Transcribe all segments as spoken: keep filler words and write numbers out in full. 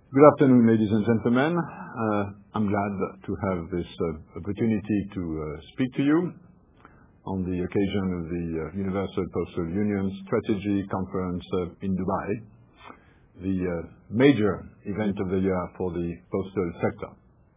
Good afternoon, ladies and gentlemen. Uh, I'm glad to have this uh, opportunity to uh, speak to you on the occasion of the uh, Universal Postal Union Strategy Conference uh, in Dubai, the uh, major event of the year for the postal sector.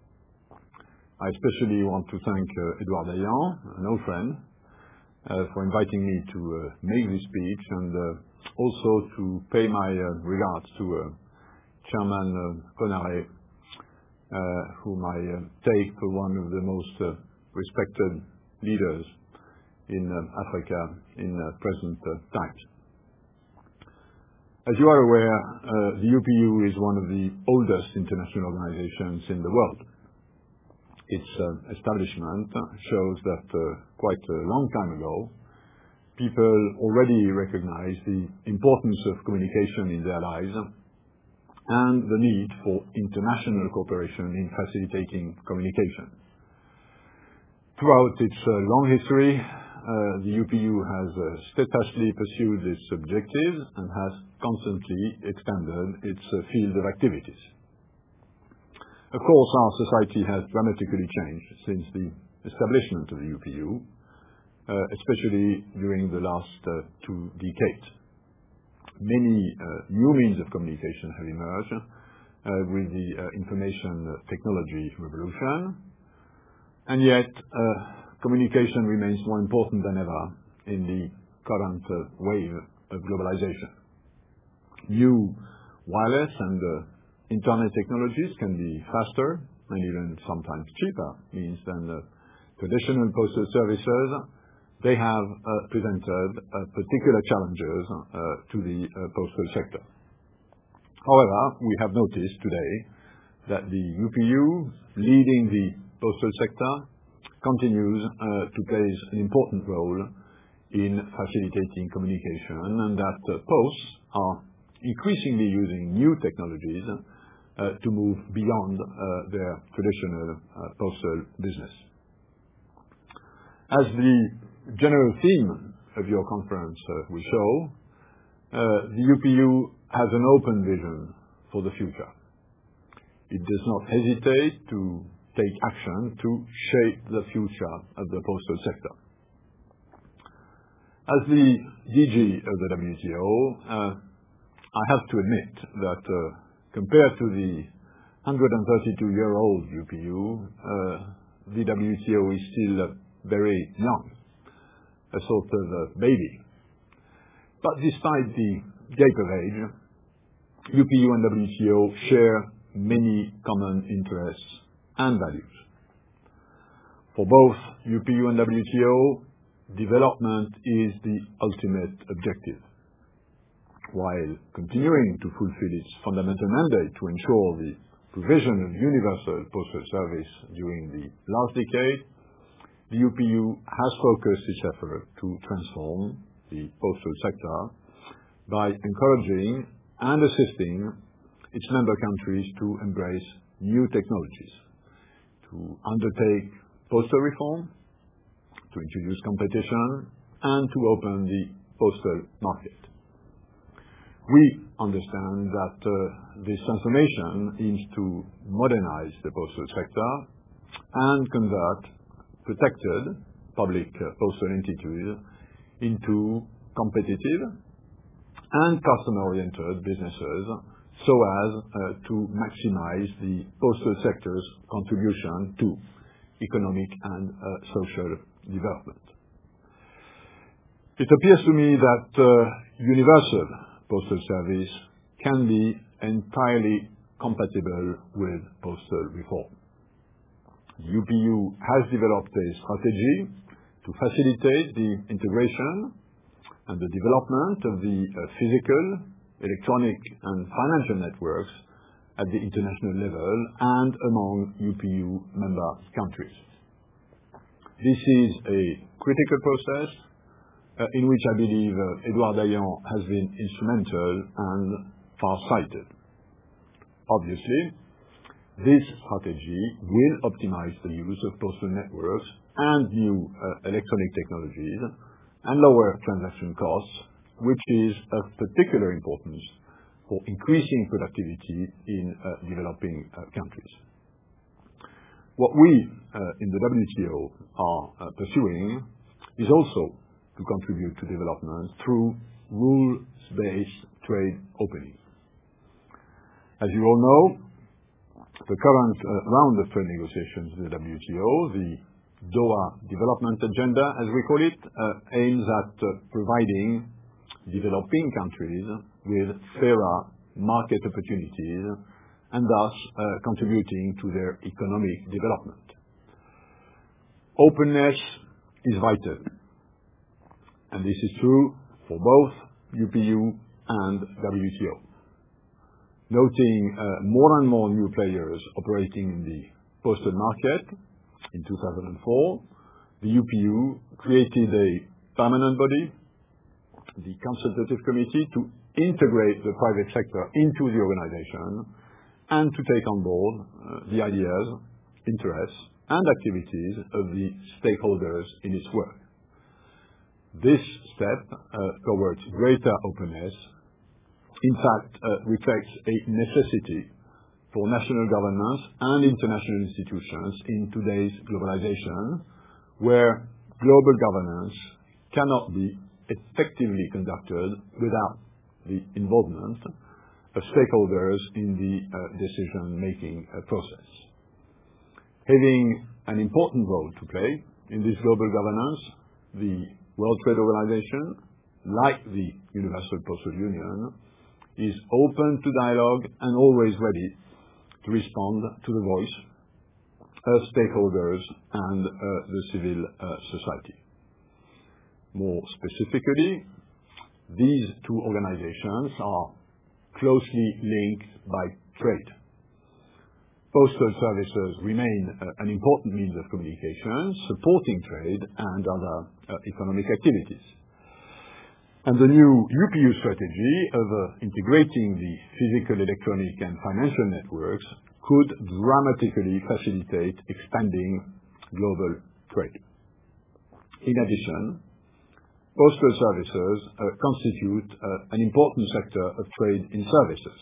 I especially want to thank uh, Edouard Dayan, an old friend, uh, for inviting me to uh, make this speech, and uh, also to pay my uh, regards to uh, Chairman uh, Konaré, uh, whom I uh, take for one of the most uh, respected leaders in uh, Africa in uh, present uh, times. As you are aware, uh, the U P U is one of the oldest international organizations in the world. Its uh, establishment shows that uh, quite a long time ago, people already recognized the importance of communication in their lives and the need for international cooperation in facilitating communication. Throughout its uh, long history, uh, the U P U has uh, steadfastly pursued its objectives and has constantly expanded its uh, field of activities. Of course, our society has dramatically changed since the establishment of the U P U, uh, especially during the last uh, two decades. Many uh, new means of communication have emerged uh, with the uh, information technology revolution, and yet uh, communication remains more important than ever in the current uh, wave of globalization. New wireless and uh, internet technologies can be faster and even sometimes cheaper means than uh, traditional postal services. They have uh, presented uh, particular challenges uh, to the uh, postal sector. However, we have noticed today that the U P U, leading the postal sector, continues uh, to play an important role in facilitating communication, and that uh, posts are increasingly using new technologies uh, to move beyond uh, their traditional uh, postal business. As the general theme of your conference uh, will show, uh, the U P U has an open vision for the future. It does not hesitate to take action to shape the future of the postal sector. As the D G of the W T O, uh, I have to admit that uh, compared to the one hundred thirty-two-year-old U P U, uh, the W T O is still uh, very young, a sort of a baby. But despite the gap of age, U P U and W T O share many common interests and values. For both U P U and W T O, development is the ultimate objective. While continuing to fulfill its fundamental mandate to ensure the provision of universal postal service during the last decade, the U P U has focused its effort to transform the postal sector by encouraging and assisting its member countries to embrace new technologies, to undertake postal reform, to introduce competition, and to open the postal market. We understand that uh, this transformation aims to modernize the postal sector and convert protected public uh, postal entities into competitive and customer-oriented businesses so as uh, to maximize the postal sector's contribution to economic and uh, social development. It appears to me that uh, universal postal service can be entirely compatible with postal reform. The U P U has developed a strategy to facilitate the integration and the development of the uh, physical, electronic, and financial networks at the international level and among U P U member countries. This is a critical process uh, in which I believe uh, Edouard Dayan has been instrumental and far-sighted. Obviously, this strategy will optimize the use of postal networks and new uh, electronic technologies and lower transaction costs, which is of particular importance for increasing productivity in uh, developing uh, countries. What we uh, in the W T O are uh, pursuing is also to contribute to development through rules-based trade openings. As you all know, the current uh, round of trade negotiations in the W T O, the Doha Development Agenda, as we call it, uh, aims at uh, providing developing countries with fairer market opportunities and thus uh, contributing to their economic development. Openness is vital, and this is true for both U P U and W T O. Noting uh, more and more new players operating in the postal market, in two thousand four, the U P U created a permanent body, the Consultative Committee, to integrate the private sector into the organization and to take on board uh, the ideas, interests, and activities of the stakeholders in its work. This step uh, towards greater openness, in fact, uh, reflects a necessity for national governments and international institutions in today's globalization, where global governance cannot be effectively conducted without the involvement of stakeholders in the uh, decision-making uh, process. Having an important role to play in this global governance, the World Trade Organization, like the Universal Postal Union, is open to dialogue and always ready to respond to the voice of stakeholders and uh, the civil uh, society. More specifically, these two organizations are closely linked by trade. Postal services remain uh, an important means of communication, supporting trade and other uh, economic activities. And the new U P U strategy of uh, integrating the physical, electronic, and financial networks could dramatically facilitate expanding global trade. In addition, postal services uh, constitute uh, an important sector of trade in services.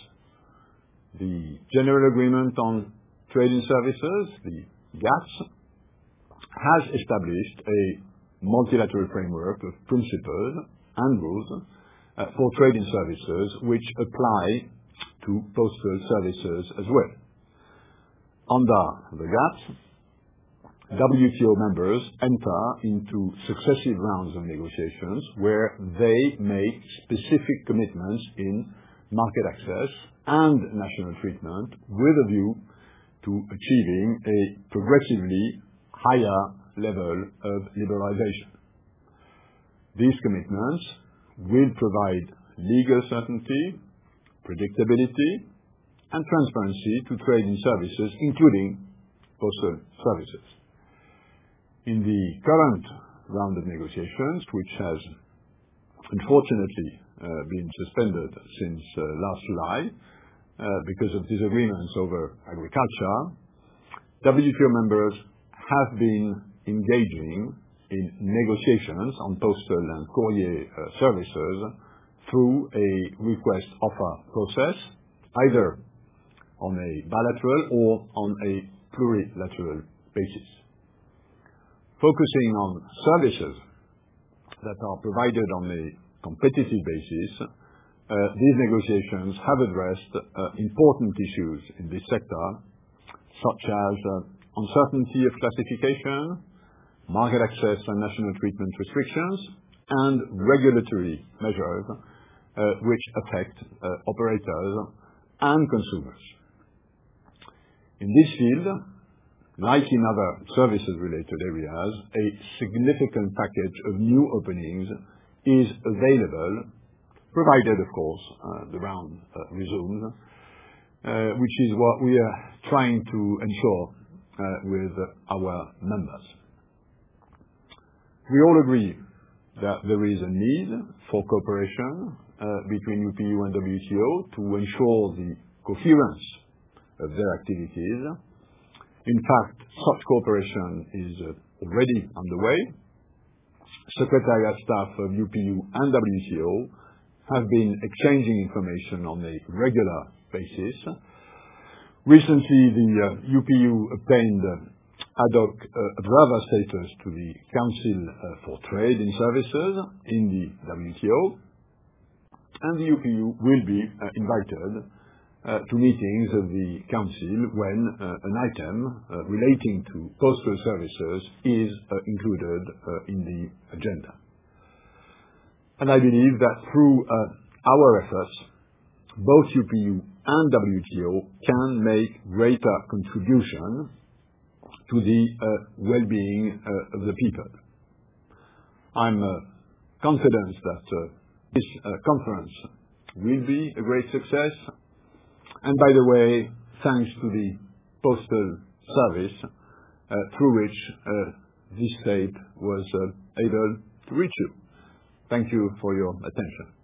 The General Agreement on Trade in Services, the GATS, has established a multilateral framework of principles and rules uh, for trade in services which apply to postal services as well. Under the GATS, W T O members enter into successive rounds of negotiations where they make specific commitments in market access and national treatment with a view to achieving a progressively higher level of liberalization. These commitments will provide legal certainty, predictability, and transparency to trade in services, including postal services. In the current round of negotiations, which has unfortunately uh, been suspended since uh, last July uh, because of disagreements over agriculture, W T O members have been engaging in negotiations on postal and courier uh, services through a request offer process, either on a bilateral or on a plurilateral basis. Focusing on services that are provided on a competitive basis, uh, these negotiations have addressed uh, important issues in this sector, such as uh, uncertainty of classification, market access and national treatment restrictions, and regulatory measures uh, which affect uh, operators and consumers. In this field, like in other services-related areas, a significant package of new openings is available, provided, of course, uh, the round uh, resumes, uh, which is what we are trying to ensure uh, with our members. We all agree that there is a need for cooperation uh, between U P U and W T O to ensure the coherence of their activities. In fact, such cooperation is uh, already underway. Secretariat staff of U P U and W T O have been exchanging information on a regular basis. Recently, the uh, U P U obtained uh, ad hoc uh, observer status to the Council uh, for Trade in Services in the W T O, and the U P U will be uh, invited uh, to meetings of the Council when uh, an item uh, relating to postal services is uh, included uh, in the agenda. And I believe that through uh, our efforts, both U P U and W T O can make greater contribution to the uh, well-being uh, of the people. I'm uh, confident that uh, this uh, conference will be a great success. And by the way, thanks to the Postal Service, uh, through which uh, this tape was uh, able to reach you. Thank you for your attention.